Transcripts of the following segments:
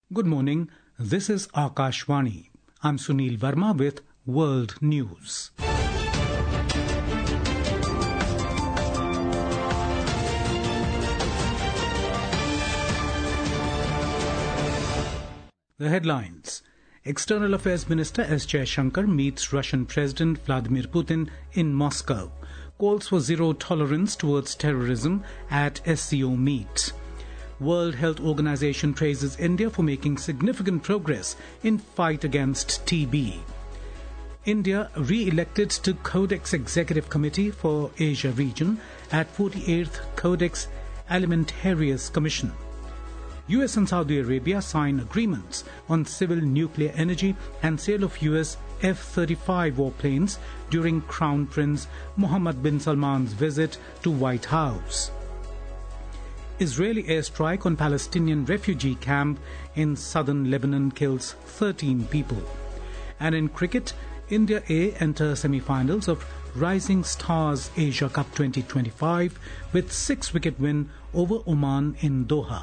Good morning. This is Akashvani. I'm Sunil Verma with World News. The headlines. External Affairs Minister S. Jaishankar meets Russian President Vladimir Putin in Moscow. Calls for zero tolerance towards terrorism at SCO meet. World Health Organization praises India for making significant progress in fight against TB. India re-elected to Codex Executive Committee for Asia region at 48th Codex Alimentarius Commission. US and Saudi Arabia sign agreements on civil nuclear energy and sale of US F-35 warplanes during Crown Prince Mohammed bin Salman's visit to White House. Israeli airstrike on Palestinian refugee camp in southern Lebanon kills 13 people. And in cricket, India A enter semi-finals of Rising Stars Asia Cup 2025 with 6-wicket win over Oman in Doha.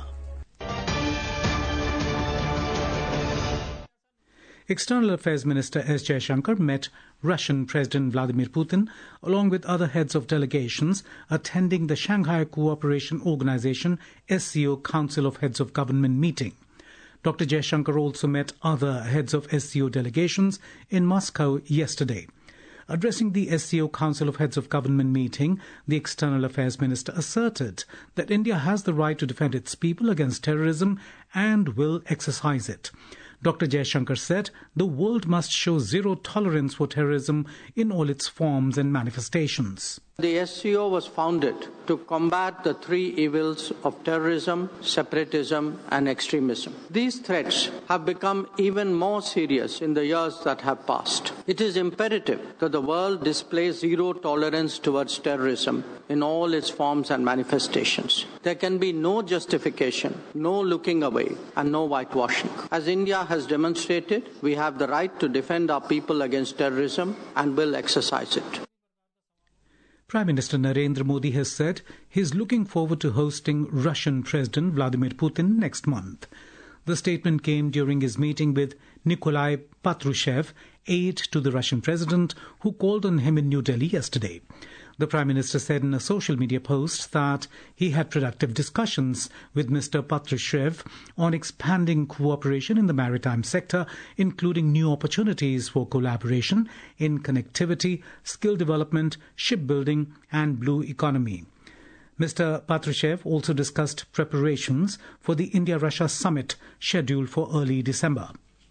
External Affairs Minister S. Jaishankar met Russian President Vladimir Putin along with other heads of delegations attending the Shanghai Cooperation Organization SCO Council of Heads of Government meeting. Dr. Jaishankar also met other heads of SCO delegations in Moscow yesterday. Addressing the SCO Council of Heads of Government meeting, the External Affairs Minister asserted that India has the right to defend its people against terrorism and will exercise it. Dr. Jaishankar said the world must show zero tolerance for terrorism in all its forms and manifestations. The SCO was founded to combat the three evils of terrorism, separatism, and extremism. These threats have become even more serious in the years that have passed. It is imperative that the world display zero tolerance towards terrorism in all its forms and manifestations. There can be no justification, no looking away, and no whitewashing. As India has demonstrated, we have the right to defend our people against terrorism and will exercise it. Prime Minister Narendra Modi has said he is looking forward to hosting Russian President Vladimir Putin next month. The statement came during his meeting with Nikolai Patrushev, aide to the Russian president, who called on him in New Delhi yesterday. The Prime Minister said in a social media post that he had productive discussions with Mr. Patrushev on expanding cooperation in the maritime sector, including new opportunities for collaboration in connectivity, skill development, shipbuilding and blue economy. Mr. Patrushev also discussed preparations for the India-Russia summit scheduled for early December.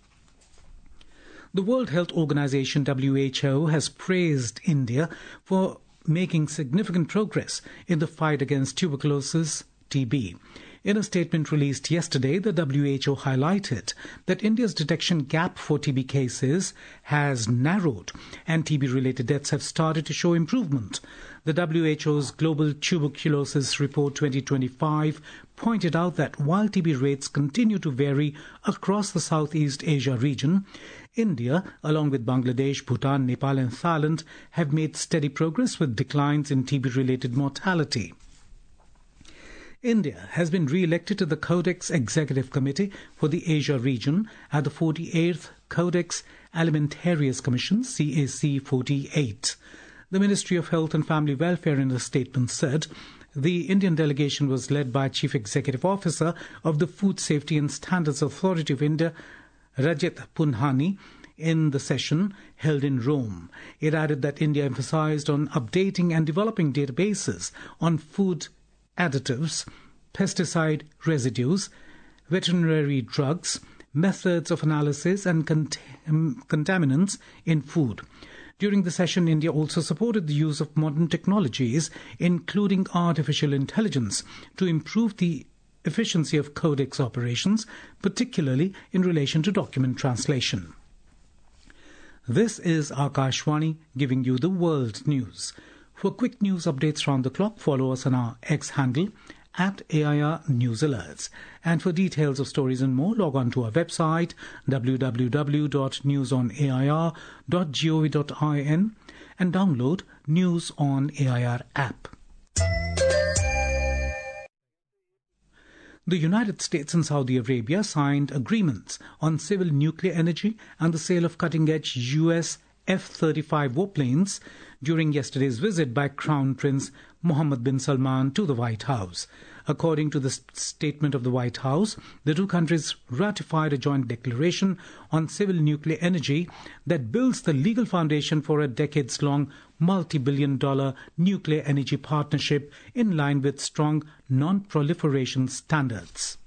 The World Health Organization WHO has praised India for making significant progress in the fight against tuberculosis, TB. In a statement released yesterday, the WHO highlighted that India's detection gap for TB cases has narrowed and TB-related deaths have started to show improvement. The WHO's Global Tuberculosis Report 2025 pointed out that while TB rates continue to vary across the Southeast Asia region, India, along with Bangladesh, Bhutan, Nepal and Thailand, have made steady progress with declines in TB-related mortality. India has been re-elected to the Codex Executive Committee for the Asia region at the 48th Codex Alimentarius Commission, CAC 48. The Ministry of Health and Family Welfare in a statement said the Indian delegation was led by Chief Executive Officer of the Food Safety and Standards Authority of India, Rajat Punhani, in the session held in Rome. It added that India emphasized on updating and developing databases on food additives, pesticide residues, veterinary drugs, methods of analysis and contaminants in food. During the session, India also supported the use of modern technologies, including artificial intelligence, to improve the efficiency of Codex operations, particularly in relation to document translation. This is Akashvani giving you the world news. For quick news updates round the clock, follow us on our X handle @AIR News Alerts. And for details of stories and more, log on to our website www.newsonair.gov.in and download News on AIR app. The United States and Saudi Arabia signed agreements on civil nuclear energy and the sale of cutting-edge US F-35 warplanes during yesterday's visit by Crown Prince Mohammed bin Salman to the White House. According to the statement of the White House, the two countries ratified a joint declaration on civil nuclear energy that builds the legal foundation for a decades-long multi-billion-dollar nuclear energy partnership in line with strong non-proliferation standards.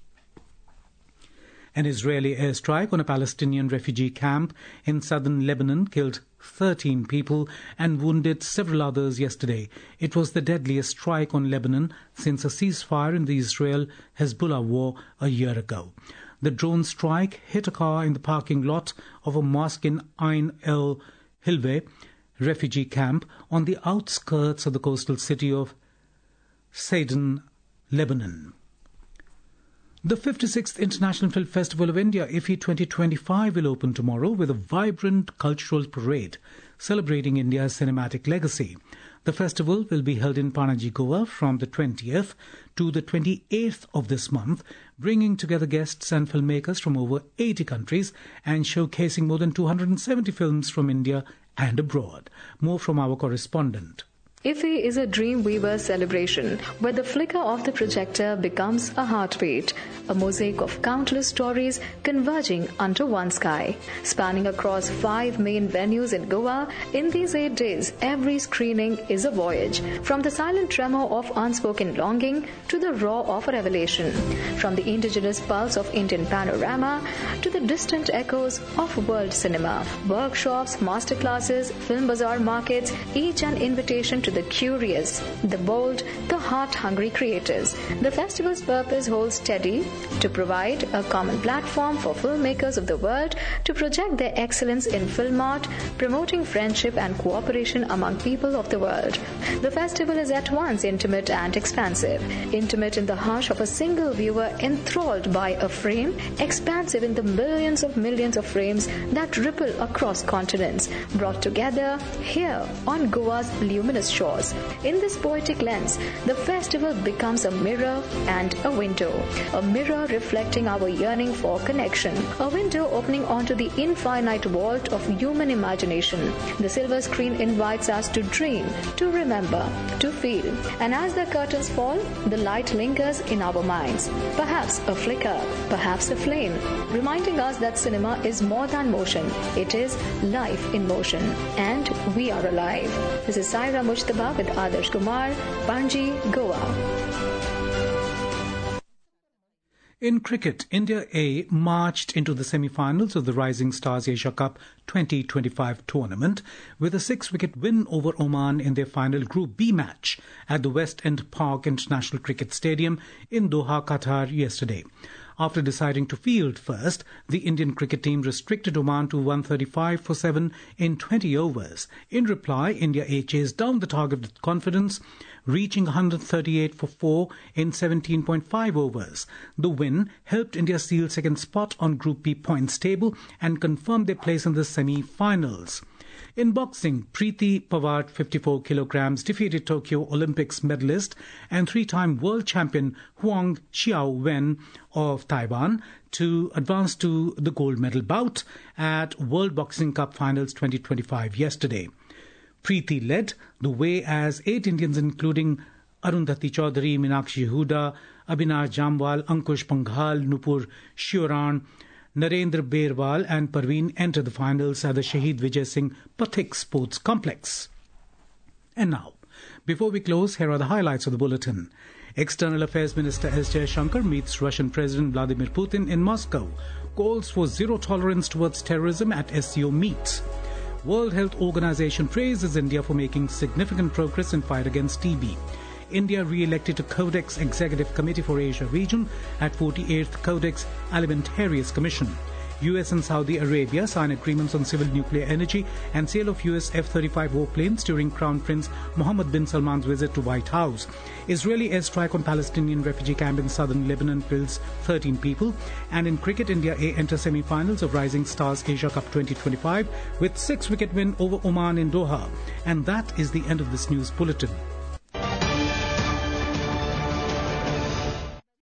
An Israeli airstrike on a Palestinian refugee camp in southern Lebanon killed 13 people and wounded several others yesterday. It was the deadliest strike on Lebanon since a ceasefire in the Israel-Hezbollah war a year ago. The drone strike hit a car in the parking lot of a mosque in Ain el-Hilweh refugee camp on the outskirts of the coastal city of Sidon, Lebanon. The 56th International Film Festival of India, IFFI 2025, will open tomorrow with a vibrant cultural parade celebrating India's cinematic legacy. The festival will be held in Panaji, Goa from the 20th to the 28th of this month, bringing together guests and filmmakers from over 80 countries and showcasing more than 270 films from India and abroad. More from our correspondent. IFFI is a Dreamweaver celebration where the flicker of the projector becomes a heartbeat, a mosaic of countless stories converging under one sky. Spanning across 5 main venues in Goa, in these 8 days, every screening is a voyage, from the silent tremor of unspoken longing to the roar of a revelation, from the indigenous pulse of Indian panorama to the distant echoes of world cinema. Workshops, masterclasses, film bazaar markets, each an invitation to the curious, the bold, the heart-hungry creators. The festival's purpose holds steady: to provide a common platform for filmmakers of the world to project their excellence in film art, promoting friendship and cooperation among people of the world. The festival is at once intimate and expansive. Intimate in the hush of a single viewer enthralled by a frame, expansive in the millions of frames that ripple across continents, brought together here on Goa's luminous shores. In this poetic lens, the festival becomes a mirror and a window. A mirror reflecting our yearning for connection. A window opening onto the infinite vault of human imagination. The silver screen invites us to dream, to remember, to feel. And as the curtains fall, the light lingers in our minds. Perhaps a flicker, perhaps a flame, reminding us that cinema is more than motion. It is life in motion. And we are alive. This is Saira Mujtaba with Adarsh Kumar, Panaji, Goa. In cricket, India A marched into the semi-finals of the Rising Stars Asia Cup 2025 tournament with a 6-wicket win over Oman in their final Group B match at the West End Park International Cricket Stadium in Doha, Qatar yesterday. After deciding to field first, the Indian cricket team restricted Oman to 135 for 7 in 20 overs. In reply, India A chased down the target with confidence, reaching 138 for 4 in 17.5 overs. The win helped India seal second spot on Group B points table and confirmed their place in the semi-finals. In boxing, Preeti Pawar, 54 kilograms, defeated Tokyo Olympics medalist and 3-time world champion Huang Xiaowen of Taiwan to advance to the gold medal bout at World Boxing Cup Finals 2025 yesterday. Preeti led the way as 8 Indians including Arundhati Chaudhary, Meenakshi Huda, Abhinav Jamwal, Ankush Panghal, Nupur Shioran, Narendra Berwal and Parveen enter the finals at the Shahid Vijay Singh Pathik Sports Complex. And now, before we close, here are the highlights of the bulletin. External Affairs Minister S. Jaishankar meets Russian President Vladimir Putin in Moscow. Calls for zero tolerance towards terrorism at SCO meets. World Health Organization praises India for making significant progress in fight against TB. India re-elected to Codex Executive Committee for Asia region at 48th Codex Alimentarius Commission. US and Saudi Arabia sign agreements on civil nuclear energy and sale of US F-35 warplanes during Crown Prince Mohammed bin Salman's visit to White House. Israeli airstrike on Palestinian refugee camp in southern Lebanon kills 13 people. And in cricket, India A enters semi-finals of Rising Stars Asia Cup 2025 with 6-wicket win over Oman in Doha. And that is the end of this news bulletin.